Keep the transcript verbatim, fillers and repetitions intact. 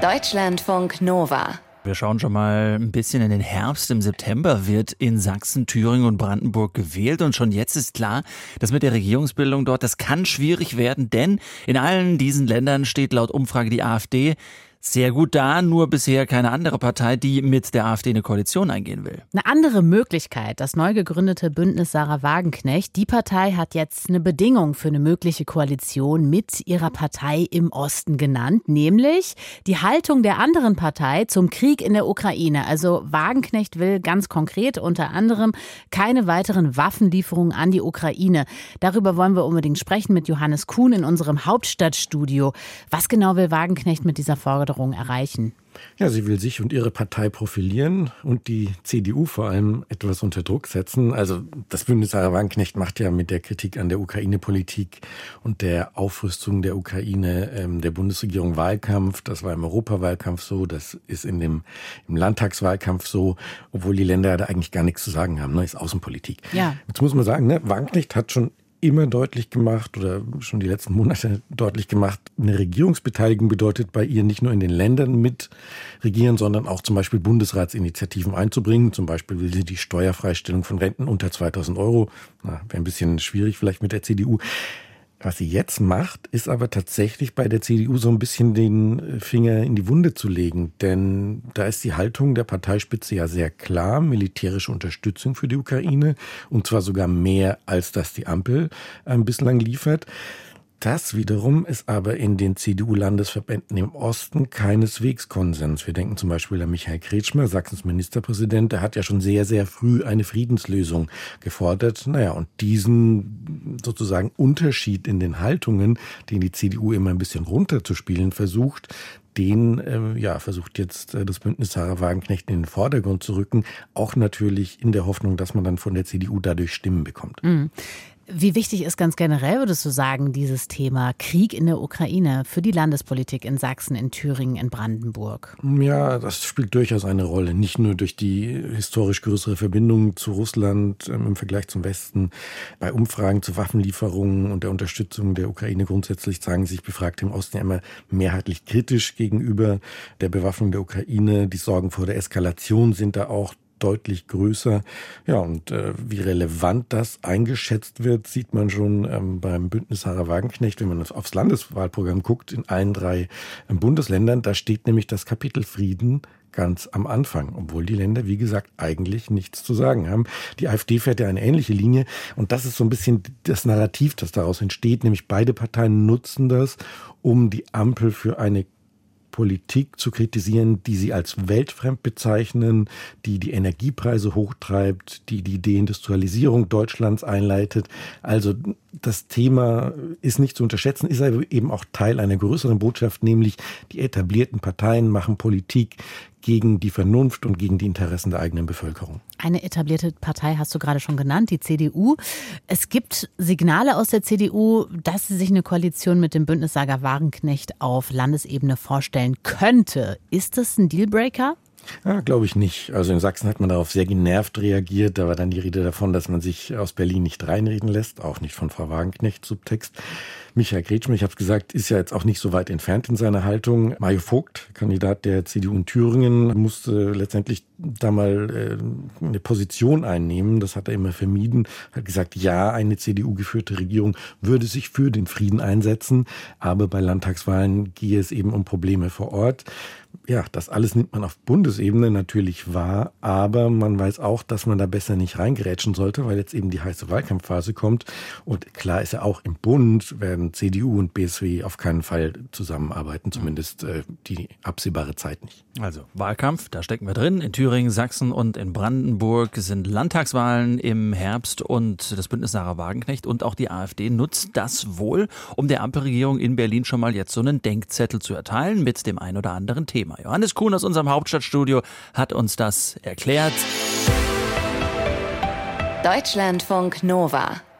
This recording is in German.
Deutschlandfunk Nova. Wir schauen schon mal ein bisschen in den Herbst. Im September wird in Sachsen, Thüringen und Brandenburg gewählt. Und schon jetzt ist klar, dass mit der Regierungsbildung dort, das kann schwierig werden. Denn in allen diesen Ländern steht laut Umfrage die AfD sehr gut da, nur bisher keine andere Partei, die mit der AfD eine Koalition eingehen will. Eine andere Möglichkeit, das neu gegründete Bündnis Sarah Wagenknecht. Die Partei hat jetzt eine Bedingung für eine mögliche Koalition mit ihrer Partei im Osten genannt, nämlich die Haltung der anderen Partei zum Krieg in der Ukraine. Also Wagenknecht will ganz konkret unter anderem keine weiteren Waffenlieferungen an die Ukraine. Darüber wollen wir unbedingt sprechen mit Johannes Kuhn in unserem Hauptstadtstudio. Was genau will Wagenknecht mit dieser Forderung erreichen? Ja, sie will sich und ihre Partei profilieren und die C D U vor allem etwas unter Druck setzen. Also das Bündnis Sarah Wagenknecht macht ja mit der Kritik an der Ukraine-Politik und der Aufrüstung der Ukraine ähm, der Bundesregierung Wahlkampf. Das war im Europawahlkampf so, das ist in dem im Landtagswahlkampf so, obwohl die Länder da eigentlich gar nichts zu sagen haben. Ne? Ist Außenpolitik. Ja. Jetzt muss man sagen, ne, Wagenknecht hat schon immer deutlich gemacht oder schon die letzten Monate deutlich gemacht, eine Regierungsbeteiligung bedeutet bei ihr nicht nur in den Ländern mit regieren, sondern auch zum Beispiel Bundesratsinitiativen einzubringen. Zum Beispiel will sie die Steuerfreistellung von Renten unter zweitausend Euro. Na, wäre ein bisschen schwierig vielleicht mit der C D U. Was sie jetzt macht, ist aber tatsächlich bei der C D U so ein bisschen den Finger in die Wunde zu legen. Denn da ist die Haltung der Parteispitze ja sehr klar. Militärische Unterstützung für die Ukraine. Und zwar sogar mehr, als das die Ampel äh, bislang liefert. Das wiederum ist aber in den C D U-Landesverbänden im Osten keineswegs Konsens. Wir denken zum Beispiel an Michael Kretschmer, Sachsens Ministerpräsident. Der hat ja schon sehr, sehr früh eine Friedenslösung gefordert. Naja, und diesen sozusagen Unterschied in den Haltungen, den die C D U immer ein bisschen runterzuspielen versucht, den äh, ja, versucht jetzt äh, das Bündnis Sarah Wagenknecht in den Vordergrund zu rücken. Auch natürlich in der Hoffnung, dass man dann von der C D U dadurch Stimmen bekommt. Mhm. Wie wichtig ist ganz generell, würdest du sagen, dieses Thema Krieg in der Ukraine für die Landespolitik in Sachsen, in Thüringen, in Brandenburg? Ja, das spielt durchaus eine Rolle. Nicht nur durch die historisch größere Verbindung zu Russland ähm, im Vergleich zum Westen. Bei Umfragen zu Waffenlieferungen und der Unterstützung der Ukraine grundsätzlich zeigen sich Befragte im Osten ja immer mehrheitlich kritisch gegenüber der Bewaffnung der Ukraine. Die Sorgen vor der Eskalation sind da auch deutlich größer. Ja, und äh, wie relevant das eingeschätzt wird, sieht man schon ähm, beim Bündnis Sarah Wagenknecht, wenn man aufs Landeswahlprogramm guckt, in allen drei ähm, Bundesländern. Da steht nämlich das Kapitel Frieden ganz am Anfang, obwohl die Länder, wie gesagt, eigentlich nichts zu sagen haben. Die AfD fährt ja eine ähnliche Linie und das ist so ein bisschen das Narrativ, das daraus entsteht, nämlich beide Parteien nutzen das, um die Ampel für eine Politik zu kritisieren, die sie als weltfremd bezeichnen, die die Energiepreise hochtreibt, die die Deindustrialisierung Deutschlands einleitet. Also das Thema ist nicht zu unterschätzen, ist aber eben auch Teil einer größeren Botschaft, nämlich die etablierten Parteien machen Politik gegen die Vernunft und gegen die Interessen der eigenen Bevölkerung. Eine etablierte Partei hast du gerade schon genannt, die C D U. Es gibt Signale aus der C D U, dass sie sich eine Koalition mit dem Bündnis Sarah Wagenknecht auf Landesebene vorstellen könnte. Ist das ein Dealbreaker? Ja, glaube ich nicht. Also in Sachsen hat man darauf sehr genervt reagiert. Da war dann die Rede davon, dass man sich aus Berlin nicht reinreden lässt, auch nicht von Frau Wagenknecht, Subtext. Michael Kretschmer, ich habe es gesagt, ist ja jetzt auch nicht so weit entfernt in seiner Haltung. Mario Vogt, Kandidat der C D U in Thüringen, musste letztendlich da mal äh, eine Position einnehmen. Das hat er immer vermieden. Hat gesagt, ja, eine C D U-geführte Regierung würde sich für den Frieden einsetzen, aber bei Landtagswahlen gehe es eben um Probleme vor Ort. Ja, das alles nimmt man auf Bundesebene natürlich wahr, aber man weiß auch, dass man da besser nicht reingerätschen sollte, weil jetzt eben die heiße Wahlkampfphase kommt. Und klar ist ja auch, im Bund werden C D U und B S W auf keinen Fall zusammenarbeiten, zumindest äh, die absehbare Zeit nicht. Also Wahlkampf, da stecken wir drin. In Thüringen, Sachsen und in Brandenburg sind Landtagswahlen im Herbst und das Bündnis Sarah Wagenknecht und auch die AfD nutzt das wohl, um der Ampelregierung in Berlin schon mal jetzt so einen Denkzettel zu erteilen mit dem ein oder anderen Thema. Johannes Kuhn aus unserem Hauptstadtstudio hat uns das erklärt. Deutschlandfunk Nova.